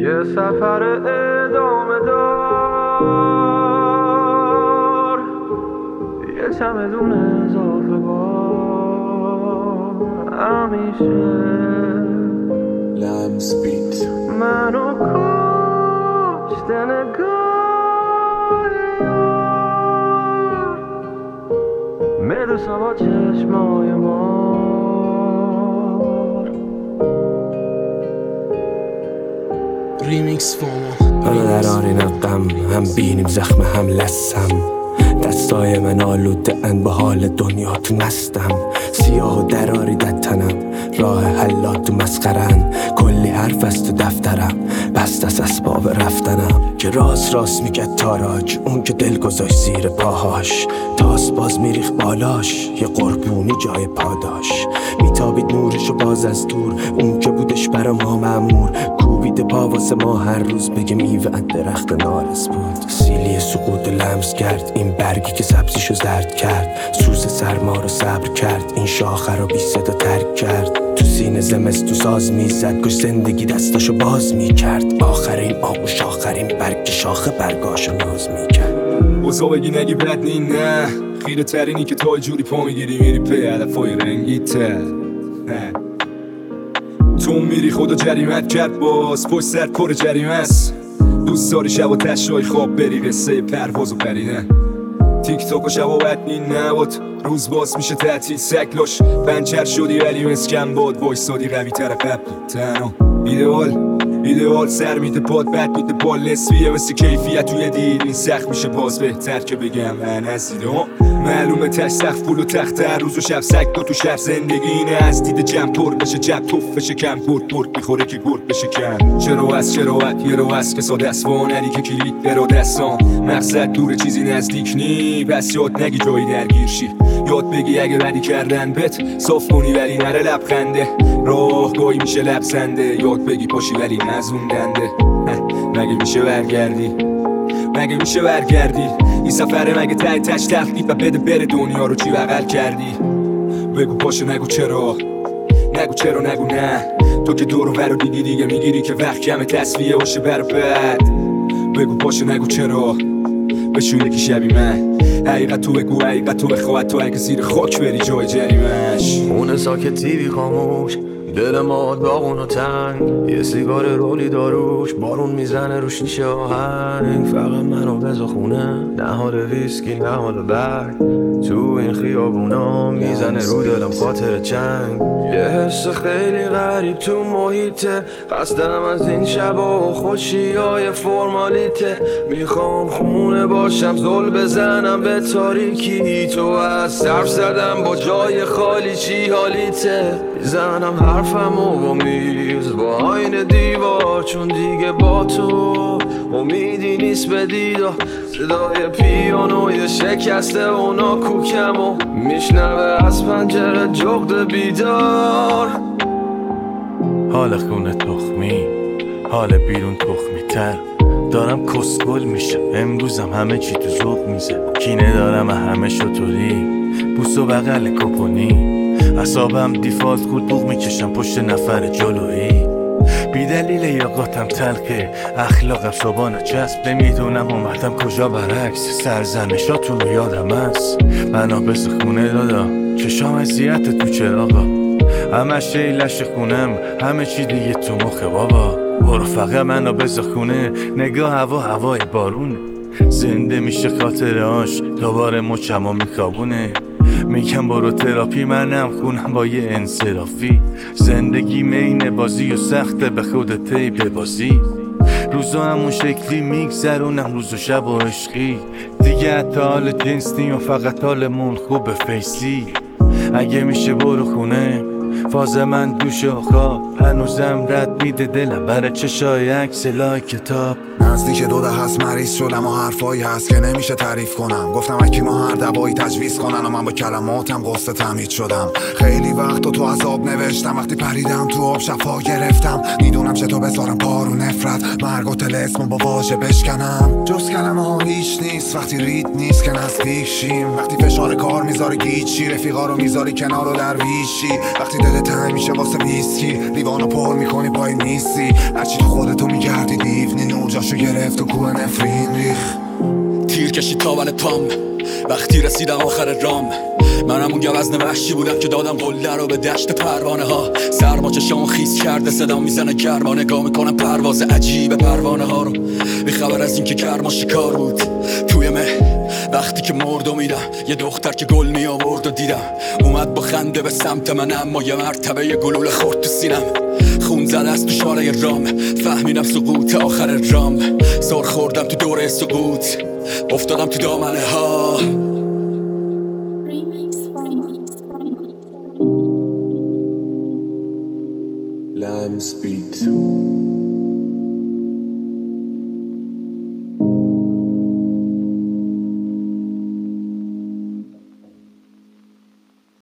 یه سفر ادامه دار، یه چمدون اضافه بار، همیشه لمس بیت منو کشته نگاه یار، مدوسا با چشمای مار. ریمیکس فومو منو در آرین غم، هم بینیم زخم هم لسم، دستای من آلوده ان با حال دنیا تو نستم، سیاه و دراری در تنم، راه حلات تو مسخرن، کلی حرف از تو دفترم، بست از اسباب رفتنم، که راست میگه تاراج، اون که دل گذاشت زیر پاهاش، تاس باز میریخ بالاش، یه قربونی جای پاداش، میتابید نورشو باز از دور، اون که بودش برا ما مأمور، کوبیده پا واسه ما هر روز بگه میوه درخت نارس بود، سیلی سقوط لمس کرد، این برگی که سبزیشو زرد کرد، سوز سرما رو صبر کرد، این شاخه رو بی صدا ترک کرد، تو سینه زمستو ساز میزد، گوش زندگی دستاشو باز میکرد، آخرین آغوش آخرین برگ شاخه برگاشو ناز میکرد. اوزا بگی نگی بد نی نه، خیره ترینی که تا جوری پا میگیری میری پی علفای رنگی تر، تو میری خدا جریمت کرد، باز پشت سر پر جریمه است، دوست داری شب و تشای خواب بری قصه پرواز و پریدن، تیک تاک و شب و بدنی نبود، روز باز میشه تعطیل سکلاش، پنچر شدی ولی مسکن باد، وایسادی قوی تر قبل تنها، ایدئال سر میده پاد، بد میده بال نسبیه مثل کیفیت توی دید، این سخت میشه باز بهتر که بگم من از دیده معلومه تش سخت پول و تخت، هر روز و شب سگ دو تو شهر زندگی اینه، از دید جمع پر بشه جب توف بشه کم گرد میخوره که گرد بشه کم، چرا یه رو از که ساده است وانری که کلید درا دستان، مقصد دور چیزی نزدیک نی، پس یاد نگی جایی درگیر شی، یاد بگی اگه بدی کردن بت صاف کنی ولی نره لبخنده، راهگاهی میشه لبسنده، یاد بگی پاشی ولی نزوندنده، مگه میشه برگردی این سفره، مگه تش تخلیف و بده بره دنیا رو چی بغل کردی، بگو پاشو نگو چرا نگو نه، تو که دور و برو دیگه میگیری که وقت کمه تصفیه باشه برو بد، بگو پاشو نگو چرا بشون یکی شبی من، حقیقت تو بگو حقیقت تو بخواد، تو اگه زیر خاک بری جای جریمش، اون ساکت تیوی خاموش، دل ما داغون و تنگ، یه سیگار رولی داروش، بارون میزنه رو شیشه آهنگ، فقط منو بزا خونه، نه حال ویسکی نه حال برگ، تو این خیابونا میزنه رو دلم خاطر چنگ، یه حس خیلی غریب تو محیطه، خستم از این شبا و خوشیای فرمالیته، میخوام خونه باشم زل بزنم به تاریکی، تو از صرف زدم با جای خالی چی حالیته، میزنم حرفم و میز با آین دیوار، چون دیگه با تو امیدی نیست به دیدار، صدای پیانوی شکسته اونا کوکم و میشنوه از پنجره جغد بیدار، حال خونه تخمی، حال بیرون تخمی تر، دارم کسگل میشه امروزم همه چی تو ذوق میزه، کینه دارم همه شطوری بوس و بغل کپونی، اصابم دیفالت قلبوق میکشم پشت نفر جلویی، بی دلیل یاقاتم تلقه اخلاقم صبحانه چسب، نمیدونم اومدم کجا برعکس سرزنشاتون رو یادم هست، منو بس خونه دادا چشام اذیت تو چراغا، همه شیلش خونم همه چی دیگه تو مخه بابا، برو فقط منو بس خونه، نگاه هوای بارونه، زنده میشه خاطرهاش دوباره مچمو میکابونه، میگم برو تراپی منم خونم با یه انصرافی، زندگی مین بازی و سخته به خودت ببازی، روزا همون شکلی میگذرونم روز و شب و عشقی، دیگه حتی حال جنس نیم و فقط حالمون خوب فیسی، اگه میشه برو خونه فاز من دوش و خواب، هنوزم رد میده دلم برای چشای عکس لای کتاب، نزدیک 2 هست مریض شدم و حرفایی هست که نمیشه تعریف کنم، گفتم حکیما هر دوایی تجویز کنن و من با کلماتم قصه تمهید شدم، خیلی وقت تو عذاب نوشتم، وقتی پریدم تو آب شفا گرفتم، میدونم چطور بذارم بارو نفرت مرگ و طلسم با واژه بشکنم، جز کلمه ها هیچ نیست وقتی رید نیست که نزدیک شیم، وقتی فشار کار میذاری گیچی، رفیقا رو میذاری کنار و درویشی، وقتی دل تنگ میشه واسه ویسکی، جانو پر میکنی پای نیستی، هرچی تو خودتو میگردی دیونی، نور جاشو گرفت و کوه نفرین ریخ. تیر کشید تاول تام وقتی رسیدم آخر رام، من همون گوزن وحشی بودم که دادم قله رو به دشت پروانه ها. سرما چشام خیس کرده صدا میزنه گرما، نگاه میکنم پرواز عجیب پروانه ها رو، بی خبر از این که گرما شکار بود توی وقتی که مرد و میرم یه دختر که گل می آورد و دیدم اومد با خنده به سمت من، اما یه مرتبه یه گلوله خورد تو سینم. خون زده از تو شاره رام، فهمیدم سقوط آخر رام. سر خوردم تو دوره سقوط، افتادم تو دامنه ها. Lamb's Beat.